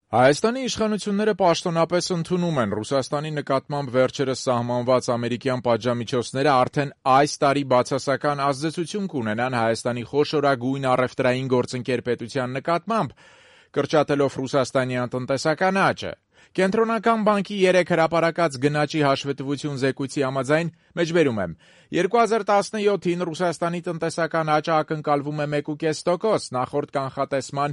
Հայաստանի իշխանությունները պաշտոնապես ընդունում են Ռուսաստանի նկատմամբ վերջերս սահմանված ամերիկյան պատժամիջոցները արդեն այս տարի բացասական ազդեցություն կունենան Հայաստանի խոշորագույն առևտրային գործընկեր պետության նկատմամբ, կրճատելով ռուսաստանյան տնտեսական աճը։ Կենտրոնական բանկի 3 հրապարակած գնաճի հաշվետվություն զեկույցի համաձայն, մեջբերում եմ, 2017-ին Ռուսաստանի տնտեսական աճը ակնկալվում է 1,5%, նախորդ կանխատեսման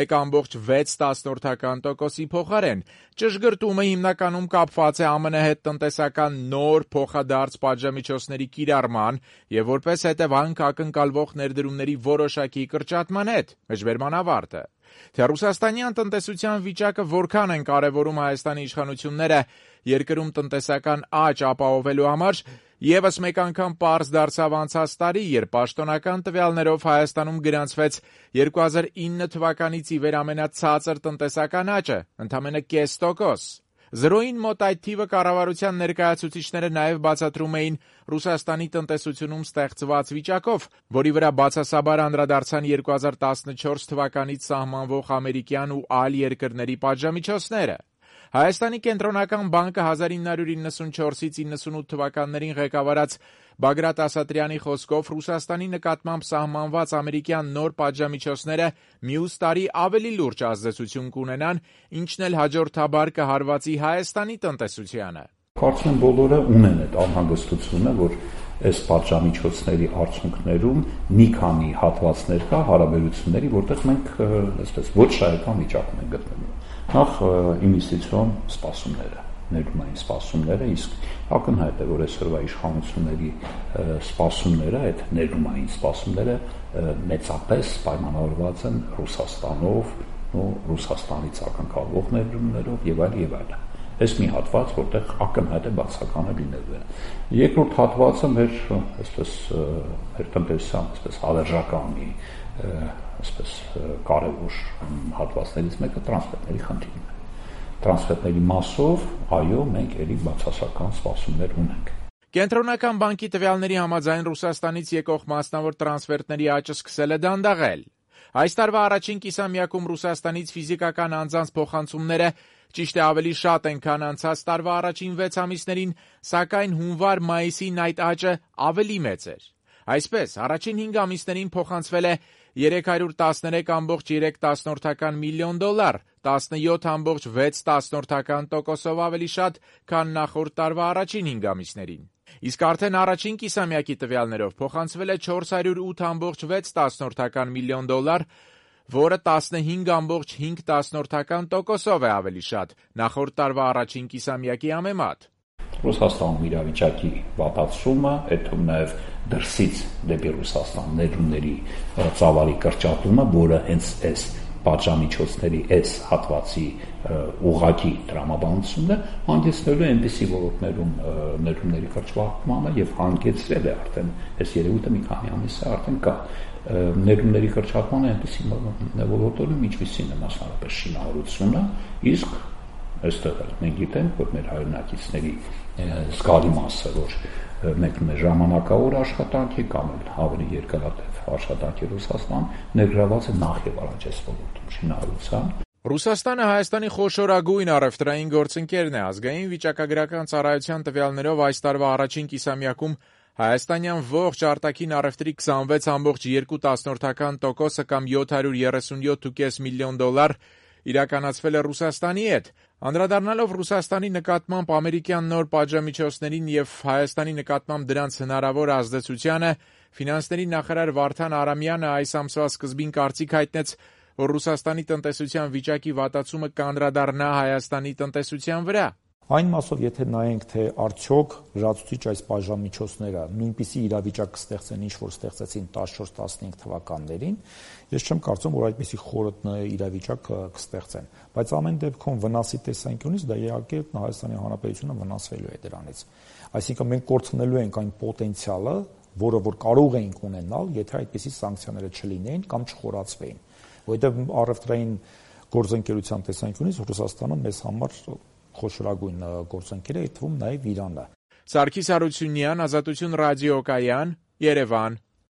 1,6%-ի փոխարեն։ Ճշգրտումը հիմնականում կապված է ԱՄՆ հետ տնտեսական նոր փոխադարձ պատժամիջոցների կիրառման և որպես հետևանք ակնկալվող ներդրումների որոշակի կրճատման հետ։ Մեջբերման ավարտը։ Թե ռուսաստանյան տնտեսության վիճակը որքան են կարևորում Հայաստանի իշխանությունները երկրում տնտեսական աճ ապահովելու համար, ևս մեկ անգամ պարզ դարձավ անցած տարի, երբ պաշտոնական տվյալներով Հայաստանում գրանցվեց 2009 թվականից ի վեր ամենացածր տնտեսական աճը, ընդամենը 0,5%։ Զրոյին մոտ այդ թիվը կառավարության ներկայացուցիչները նաև բացատրում էին Ռուսաստանի տնտեսությունում ստեղծված վիճակով, որի վրա բացասաբար անդրադարձան 2014 թվականից սահմանվող ամերիկյան ու այլ երկրների պատժամիջոցները։ Հայաստանի կենտրոնական բանկը 1994-ից 98 թվականներին ղեկավարած Բագրատ Ասատրյանի խոսքով Ռուսաստանի նկատմամբ սահմանված ամերիկյան նոր պատժամիջոցները մյուս տարի ավելի լուրջ ազդեցություն կունենան, ինչն էլ հաջորդաբար կհարվածի Հայաստանի տնտեսությանը։ Կարծում եմ բոլորը ունեն այդ անհանգստությունը, որ այս պատժամիջոցների արդյունքներում մի քանի հատվածներ կա հարաբերությունների, որտեղ մենք այսպես ոչ շահեկան վիճակում ենք գտնվում։ Նախ ինվեստիցիոն սպասումները, ներդրումային սպասումները, իսկ ակնհայտ է, որ այսօրվա իշխանությունների սպասումները, այդ ներդրումային սպասումները մեծապես պայմանավորված են Ռուսաստանով ու Ռուսաստանից ակնկալվող ներդրումներով եւ այլ։ Այս մի հատված, որտեղ ակնհայտ է բացականը լինելու է։ Երկրորդ հատվածը մեր տնտեսության հավերժական մի կարևոր հատվածներից մեկը տրանսֆերտների խնդիրն է։ Տրանսֆերտների մասով, այո, մենք ելի բացասական սպասումներ ունենք։ Կենտրոնական բանկի տվյալների համաձայն Ռուսաստանից եկող մասնավոր տրանսֆերտների աճը սկսել է դանդաղել։ Այս տարվա առաջին կիսամյակում Ռուսաստանից ֆիզիկական անձանց փոխանցումները ճիշտ է ավելի շատ են, քան անցած տարվա առաջին 6 ամիսներին, սակայն հունվար-մայիսին այդ աճը ավելի մեծ էր։ Այսպես, առաջին 5 ամիսներին փոխանցվել է $313.3 միլիոն, 17.6% ավելի շատ, քան նախորդ տարվա առաջին 5 ամիսներին։ Իսկ արդեն առաջին կիսամյակի տվյալներով փոխանցվել է $402.6 միլիոն, որը 15.5% է ավելի շատ, նախորդ տարվա առաջին կիսամյակի համեմատ։ Ռուսաստանում իրավիճակի վատացումը, հետո նաև դրսից դեպի Ռուսաստան ներդրումների ծավալի կրճատումը, որը հենց այս պատժամիջոցների այս հատվածի ուղղակի տրամաբանությունն է, հանգեցնելու է այնպիսի ոլորտներում ներդրումների կրճատմանը եւ հանգեցրել է արդեն այս երևույթը մի քանի ամիս է արդեն կա ներդրումների կրճատմանը այնպիսի ոլորտներում, ինչպիսին է մասնավորապես շինարարությունը, իսկ այստեղ մենք գիտենք, որ մեր հայրենակիցների զգալի մասը, որ մեկնում է ժամանակավոր աշխատանքի կամ ավելի երկարատև աշխատանքի Ռուսաստան, ներգրաված է նախ եւ առաջ այս ոլորտում շինարարության։ Ռուսաստանը Հայաստանի խոշորագույն առևտրային գործընկերն է։ Ազգային վիճակագրական ծառայության տվյալներով այս տարվա առաջին կիսամյակում հայաստանյան ողջ արտաքին առևտրի 26.2% կամ $737.5 միլիոն իրականացվել է Ռուսաստանի հետ։ Անդրադառնալով Ռուսաստանի նկատմամբ ամերիկյան նոր պատժամիջոցներին եւ Հայաստանի նկատմամբ դրանց հնարավոր ազդեցությանը, ֆինանսների նախարար Վարդան Արամյանը այս ամսվա սկզբին կարծիք հայտնեց, որ Ռուսաստանի տնտեսության վիճակի վատացումը կանդրադառնա Հայաստանի տնտեսության վրա։ Այն մասով, եթե նայենք, թե արդյոք լրացուցիչ այս պատժամիջոցները նույնպիսի իրավիճակ կստեղծեն, ինչ որ ստեղծեցին 14-15 թվականներին, ես չեմ կարծում, որ այդպիսի խորը իրավիճակ կստեղծեն, բայց ամեն դեպքում վնասի տեսանկյունից դա իհարկե Հայաստանի Հանրապետությունը վնասվելու է դրանից։ Այսինքն մենք կորցնելու ենք այն պոտենցիալը, որը որ կարող էինք ունենալ, եթե այդպիսի սանկցիաները չլինեին կամ չխորացվեին, որովհետև առևտրային գործընկերության տեսանկյունից Ռուսաստանը մեզ համար խոշորագույն գործընկեր է, այդ թվում նաև Իրանը։ Սարգիս Հարությունյան, Ազատություն ռադիոկայան, Երևան։